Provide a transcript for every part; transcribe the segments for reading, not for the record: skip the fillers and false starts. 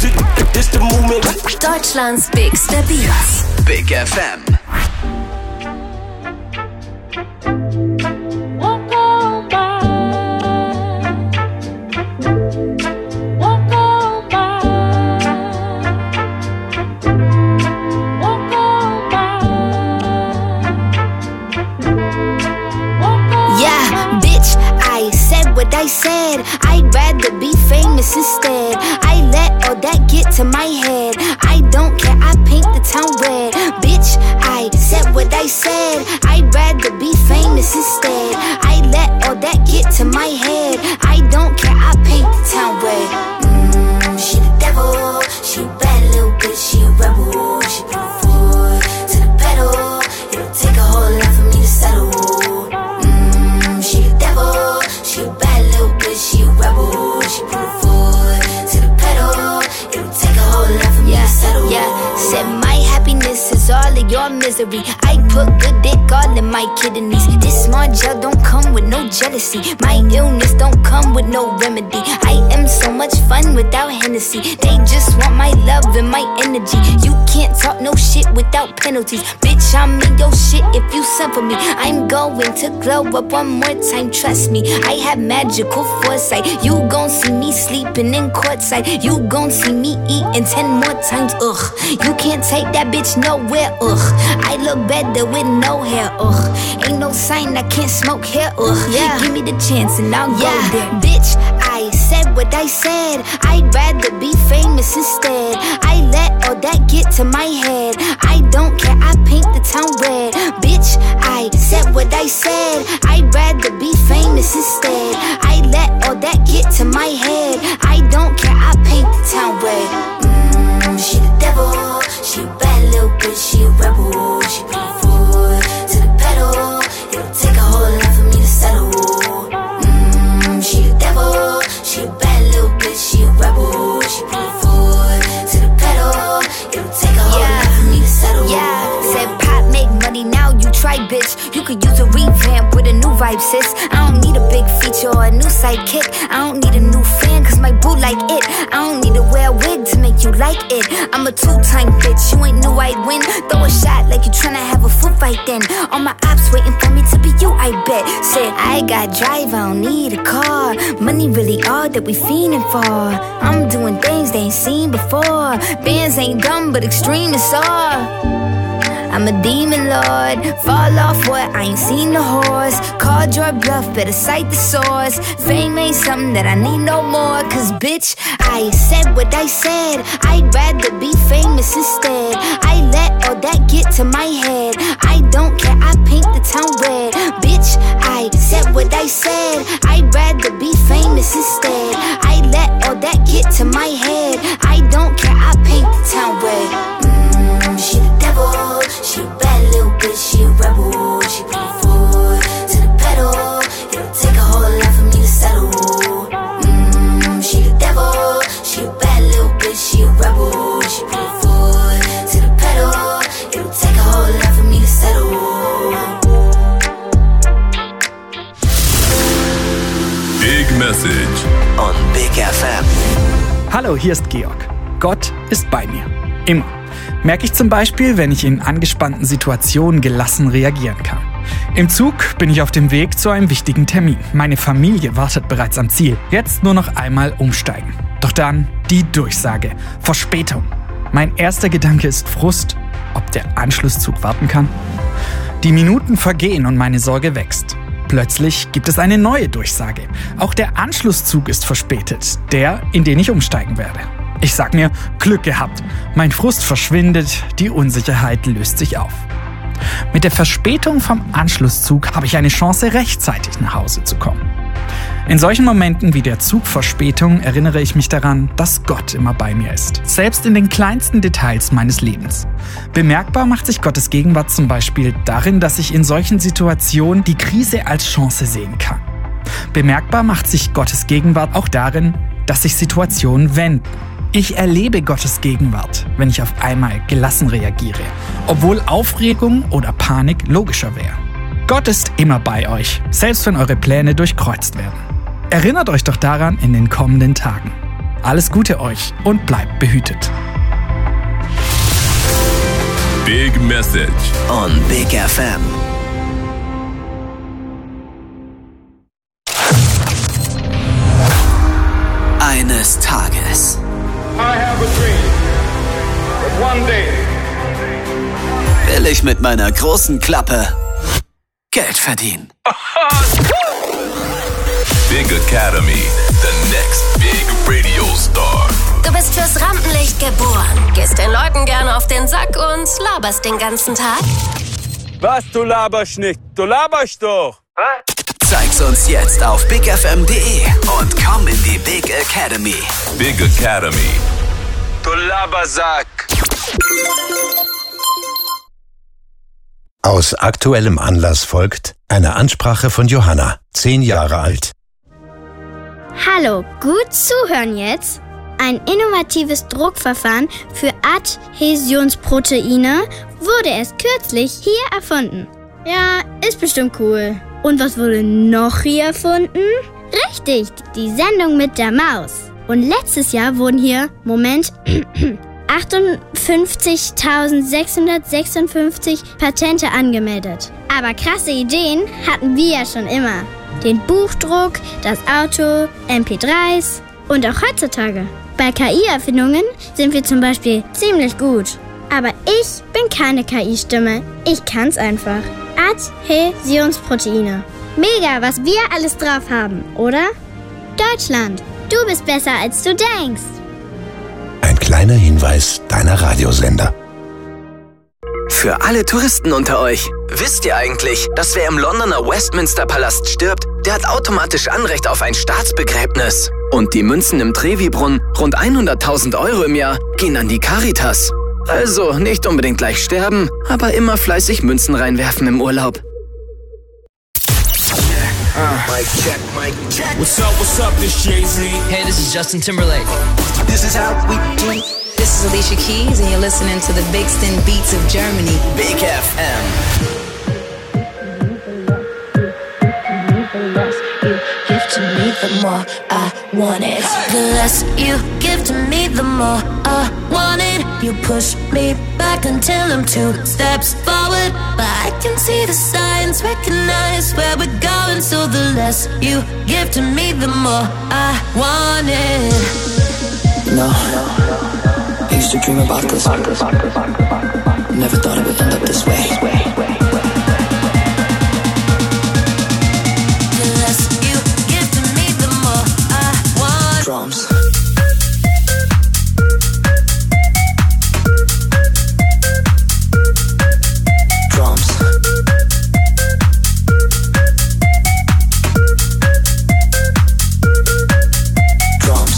music, this the movement. Deutschlands bigste Beats. Big FM. I said I'd rather be famous instead. I let all that get to my head. I don't care, I paint the town red. Bitch, I said what I said. I'd rather be famous instead. I let all that get to my head. I don't care, I paint the town red. She the devil, she a bad little bitch, she a rebel. She put her foot to the pedal. It'll take a whole lot for me to settle. She the devil, she a bad little bitch, she a rebel. She put her foot to the pedal. It'll take a whole lot for me to settle. Yeah, said my happiness is all of your misery. I put good dick all in my kidneys. This small gel don't come with no jealousy. My illness don't come with no remedy. I am so much fun without Hennessy. They just want my love and my energy. You can't talk no shit without penalties. Bitch, I'm in your shit if you suffer me. I'm going to glow up one more time, trust me. I have magical foresight. You gon' see me sleeping in courtside. You gon' see me eating 10 more times, ugh. You can't take that bitch nowhere, ugh. I look better with no hair, ugh. Ain't no sign I can't smoke hair, ugh. Yeah. Give me the chance and I'll go there. Bitch, I said what I said. I'd rather be famous instead. I let all that get to my head. I don't care, I paint the town red. Bitch, I said what I said. I'd rather be famous instead. I let all that get to my head. I don't care, I paint the town red. She the devil, she a bad little bitch, she a rebel. She put her foot to the pedal. It'll take a whole lot for me to settle. She the devil, she a bad little bitch, she a rebel. She put her foot to the pedal. It'll take a whole lot for me to settle. Yeah, said pop make money, now you try, bitch. You could use a revamp with a new vibe, sis. I don't need a big feature or a new sidekick. I don't need a new fan, cause my boo like it. I don't need to wear a wig to make you like it. I'm a two-time bitch, you ain't knew I'd win. Throw a shot like you tryna have a foot fight then. All my ops waiting for me to be you, I bet. Said I got drive, I don't need a car. Money really all that we fiending for. I'm doing things they ain't seen before. Bands ain't dumb, but extreme is all. I'm a demon lord, fall off what, I ain't seen the horse. Called your bluff, better cite the source. Fame ain't something that I need no more. Cause bitch, I said what I said. I'd rather be famous instead. I let all that get to my head. I don't care, I paint the town red. Bitch, I said what I said. I'd rather be famous instead. I let all that get to my head. I don't care, I paint the town red. She the devil, she a bad little bitch, she a rebel. She put her foot to the pedal. It'll take a whole lot for me to settle. She the devil, she a bad little bitch, she a rebel. She put her foot to the pedal. It'll take a whole lot for me to settle. Big Message on Big FM. Hallo, hier ist Georg. Gott ist bei mir. Immer. Merke ich zum Beispiel, wenn ich in angespannten Situationen gelassen reagieren kann. Im Zug bin ich auf dem Weg zu einem wichtigen Termin. Meine Familie wartet bereits am Ziel. Jetzt nur noch einmal umsteigen. Doch dann die Durchsage. Verspätung. Mein erster Gedanke ist Frust, ob der Anschlusszug warten kann. Die Minuten vergehen und meine Sorge wächst. Plötzlich gibt es eine neue Durchsage. Auch der Anschlusszug ist verspätet, der, in den ich umsteigen werde. Ich sag mir, Glück gehabt. Mein Frust verschwindet, die Unsicherheit löst sich auf. Mit der Verspätung vom Anschlusszug habe ich eine Chance, rechtzeitig nach Hause zu kommen. In solchen Momenten wie der Zugverspätung erinnere ich mich daran, dass Gott immer bei mir ist. Selbst in den kleinsten Details meines Lebens. Bemerkbar macht sich Gottes Gegenwart zum Beispiel darin, dass ich in solchen Situationen die Krise als Chance sehen kann. Bemerkbar macht sich Gottes Gegenwart auch darin, dass sich Situationen wenden. Ich erlebe Gottes Gegenwart, wenn ich auf einmal gelassen reagiere, obwohl Aufregung oder Panik logischer wäre. Gott ist immer bei euch, selbst wenn eure Pläne durchkreuzt werden. Erinnert euch doch daran in den kommenden Tagen. Alles Gute euch und bleibt behütet. Big Message on Big FM. Eines Tages I have a dream that one day will ich mit meiner großen Klappe Geld verdienen. Big Academy, the next big radio star. Du bist fürs Rampenlicht geboren, gehst den Leuten gerne auf den Sack und laberst den ganzen Tag. Was, du laberst nicht? Du laberst doch! Zeig's uns jetzt auf bigfm.de und komm in die Big Academy. Big Academy. Du Labersack! Aus aktuellem Anlass folgt eine Ansprache von Johanna, 10 Jahre alt. Hallo, gut zuhören jetzt. Ein innovatives Druckverfahren für Adhäsionsproteine wurde erst kürzlich hier erfunden. Ja, ist bestimmt cool. Und was wurde noch hier erfunden? Richtig, die Sendung mit der Maus. Und letztes Jahr wurden hier, 58.656 Patente angemeldet. Aber krasse Ideen hatten wir ja schon immer. Den Buchdruck, das Auto, MP3s und auch heutzutage. Bei KI-Erfindungen sind wir zum Beispiel ziemlich gut. Aber ich bin keine KI-Stimme. Ich kann's einfach. Adhäsionsproteine. Mega, was wir alles drauf haben, oder? Deutschland, du bist besser, als du denkst. Ein kleiner Hinweis deiner Radiosender. Für alle Touristen unter euch, wisst ihr eigentlich, dass wer im Londoner Westminster-Palast stirbt, der hat automatisch Anrecht auf ein Staatsbegräbnis. Und die Münzen im Trevi-Brunnen, rund 100.000 € im Jahr, gehen an die Caritas. Also nicht unbedingt gleich sterben, aber immer fleißig Münzen reinwerfen im Urlaub. Mic check. What's up, this Jay-Z. Hey, this is Justin Timberlake. This is how we do it. This is Alicia Keys, and you're listening to the Big Stin Beats of Germany. Big FM. Give to me, the more I want it. The less you give to me, the more I want it. You push me back until I'm 2 steps forward, but I can see the signs, recognize where we're going. So the less you give to me, the more I want it. No, I used to dream about this. Never thought it would end up this way. Drums. Drums. Drums.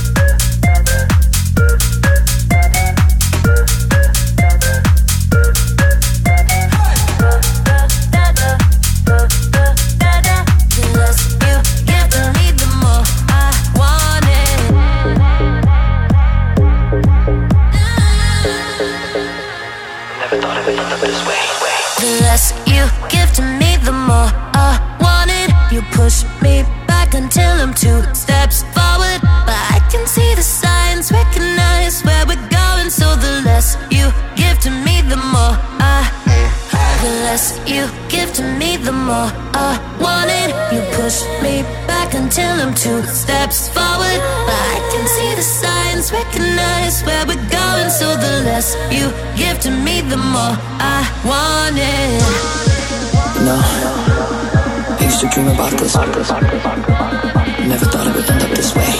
Push me back until I'm 2 steps forward, but I can see the signs, recognize where we're going. So the less you give to me, the more I. The less you give to me, the more I want it. You push me back until I'm 2 steps forward, but I can see the signs, recognize where we're going. So the less you give to me, the more I want it. No, I used to dream about this. Never thought it would end up this way.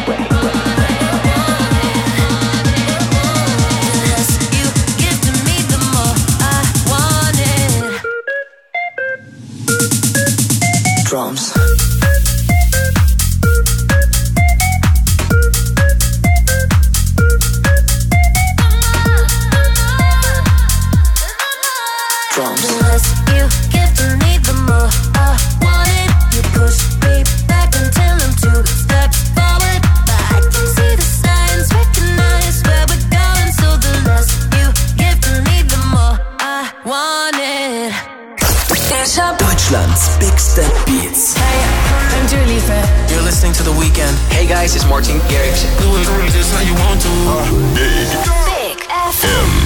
The less you give to me, the more I want it. Drums. Drums. The less you give to me, the more I want it. You push me back until I'm 2 steps forward, but I can see the signs, recognize where we're going. So the less you give to me, the more I want it. Deutschlands Big Stin Beats. Hey, guys, it's Martin Garrix. Do it just how you want to. Big FM.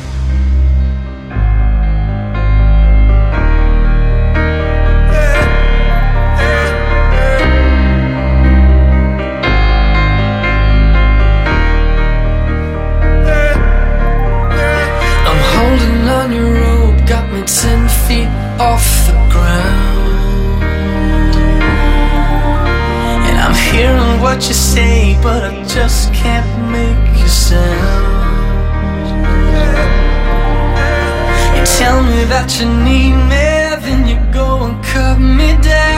I'm holding on your rope, got me 10 feet off the ground. And I'm hearing what you say, but I just can't make a sound. You tell me that you need me, then you go and cut me down.